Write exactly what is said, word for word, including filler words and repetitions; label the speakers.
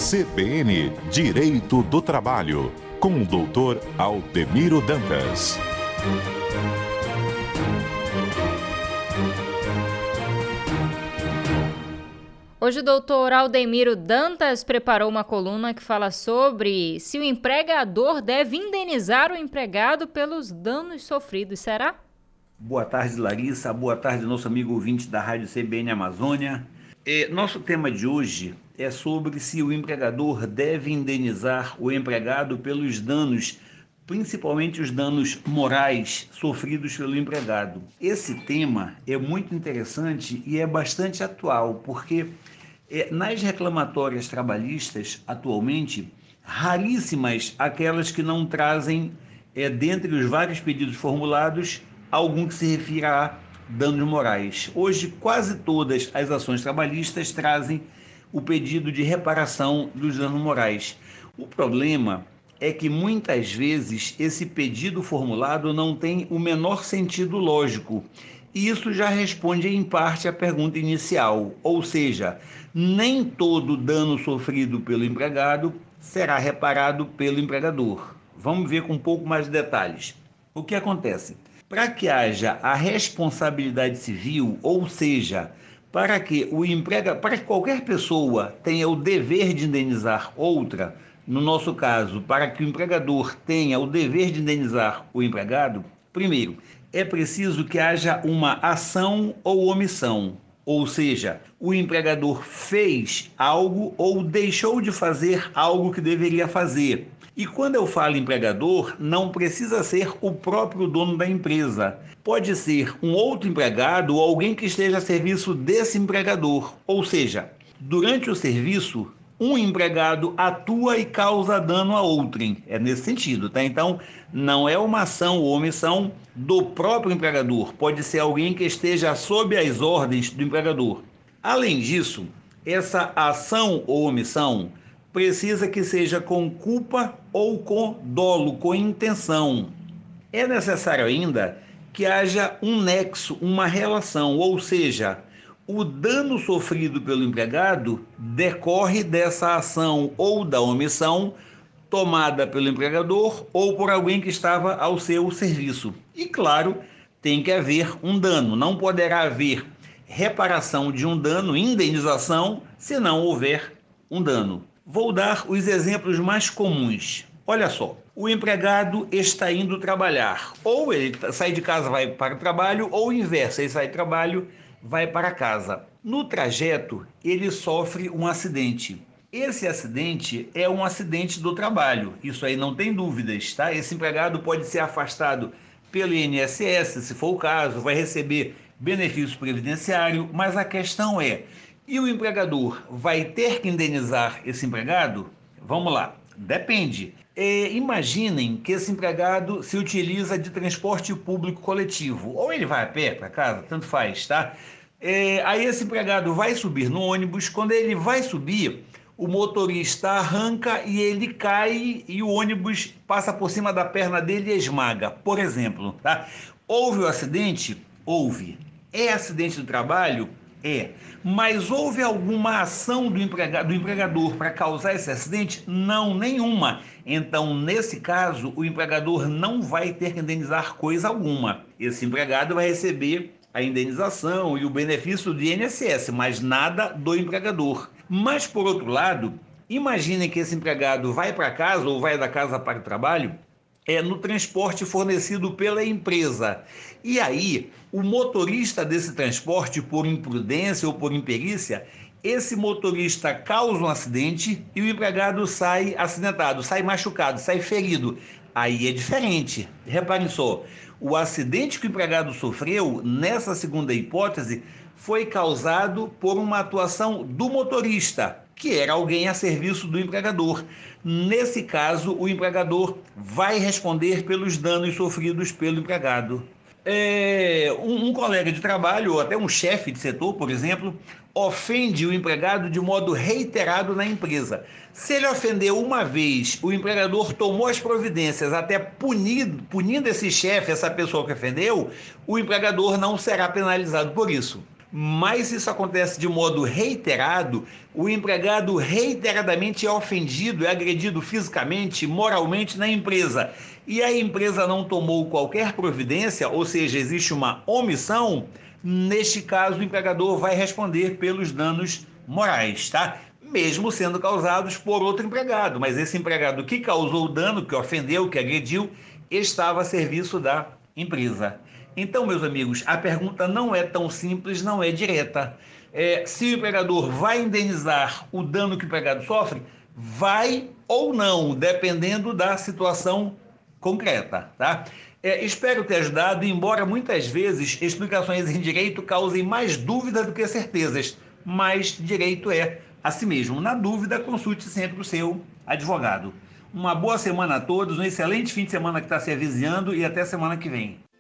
Speaker 1: C B N Direito do Trabalho, com o doutor Aldemiro Dantas.
Speaker 2: Hoje o doutor Aldemiro Dantas preparou uma coluna que fala sobre se o empregador deve indenizar o empregado pelos danos sofridos. Será?
Speaker 3: Boa tarde, Larissa. Boa tarde, nosso amigo ouvinte da Rádio C B N Amazônia. É, nosso tema de hoje é sobre se o empregador deve indenizar o empregado pelos danos, principalmente os danos morais sofridos pelo empregado. Esse tema é muito interessante e é bastante atual, porque é, nas reclamatórias trabalhistas, atualmente, raríssimas aquelas que não trazem, é, dentre os vários pedidos formulados, algum que se refira a danos morais. Hoje, quase todas as ações trabalhistas trazem o pedido de reparação dos danos morais. O problema é que muitas vezes esse pedido formulado não tem o menor sentido lógico. E isso já responde em parte à pergunta inicial, ou seja, nem todo dano sofrido pelo empregado será reparado pelo empregador. Vamos ver com um pouco mais de detalhes. O que acontece? Para que haja a responsabilidade civil, ou seja, para que o emprega, para que qualquer pessoa tenha o dever de indenizar outra, no nosso caso, para que o empregador tenha o dever de indenizar o empregado, primeiro, é preciso que haja uma ação ou omissão, ou seja, o empregador fez algo ou deixou de fazer algo que deveria fazer. E quando eu falo empregador, não precisa ser o próprio dono da empresa. Pode ser um outro empregado ou alguém que esteja a serviço desse empregador. Ou seja, durante o serviço, um empregado atua e causa dano a outrem. É nesse sentido, tá? Então, não é uma ação ou omissão do próprio empregador. Pode ser alguém que esteja sob as ordens do empregador. Além disso, essa ação ou omissão precisa que seja com culpa ou com dolo, com intenção. É necessário ainda que haja um nexo, uma relação, ou seja, o dano sofrido pelo empregado decorre dessa ação ou da omissão tomada pelo empregador ou por alguém que estava ao seu serviço. E, claro, tem que haver um dano. Não poderá haver reparação de um dano, indenização, se não houver um dano. Vou dar os exemplos mais comuns. Olha só, o empregado está indo trabalhar. Ou ele sai de casa, vai para o trabalho, ou o inverso, ele sai do trabalho, vai para casa. No trajeto, ele sofre um acidente. Esse acidente é um acidente do trabalho, isso aí não tem dúvidas, tá? Esse empregado pode ser afastado pelo I N S S, se for o caso, vai receber benefício previdenciário, mas a questão é, e o empregador vai ter que indenizar esse empregado? Vamos lá, depende. É, imaginem que esse empregado se utiliza de transporte público coletivo, ou ele vai a pé para casa, tanto faz, tá? É, aí esse empregado vai subir no ônibus, quando ele vai subir, o motorista arranca e ele cai e o ônibus passa por cima da perna dele e esmaga, por exemplo, tá? Houve o acidente? Houve. É acidente do trabalho? É. Mas houve alguma ação do, emprega- do empregador para causar esse acidente? Não, nenhuma. Então, nesse caso, o empregador não vai ter que indenizar coisa alguma. Esse empregado vai receber a indenização e o benefício do I N S S, mas nada do empregador. Mas, por outro lado, imaginem que esse empregado vai para casa ou vai da casa para o trabalho é, no transporte fornecido pela empresa. E aí, o motorista desse transporte, por imprudência ou por imperícia, esse motorista causa um acidente e o empregado sai acidentado, sai machucado, sai ferido. Aí é diferente. Reparem só, o acidente que o empregado sofreu, nessa segunda hipótese, foi causado por uma atuação do motorista, que era alguém a serviço do empregador. Nesse caso, o empregador vai responder pelos danos sofridos pelo empregado. É, um, um colega de trabalho, ou até um chefe de setor, por exemplo, ofende o empregado de modo reiterado na empresa. Se ele ofendeu uma vez, o empregador tomou as providências até punido, punindo esse chefe, essa pessoa que ofendeu, o empregador não será penalizado por isso. Mas se isso acontece de modo reiterado, o empregado reiteradamente é ofendido, é agredido fisicamente, moralmente na empresa, e a empresa não tomou qualquer providência, ou seja, existe uma omissão, neste caso o empregador vai responder pelos danos morais, tá? Mesmo sendo causados por outro empregado, mas esse empregado que causou o dano, que ofendeu, que agrediu, estava a serviço da empresa. Então, meus amigos, a pergunta não é tão simples, não é direta. É, se o empregador vai indenizar o dano que o empregado sofre, vai ou não, dependendo da situação concreta, tá? É, espero ter ajudado, embora muitas vezes explicações em direito causem mais dúvidas do que certezas, mas direito é a si mesmo. Na dúvida, consulte sempre o seu advogado. Uma boa semana a todos, um excelente fim de semana que está se avizinhando e até semana que vem.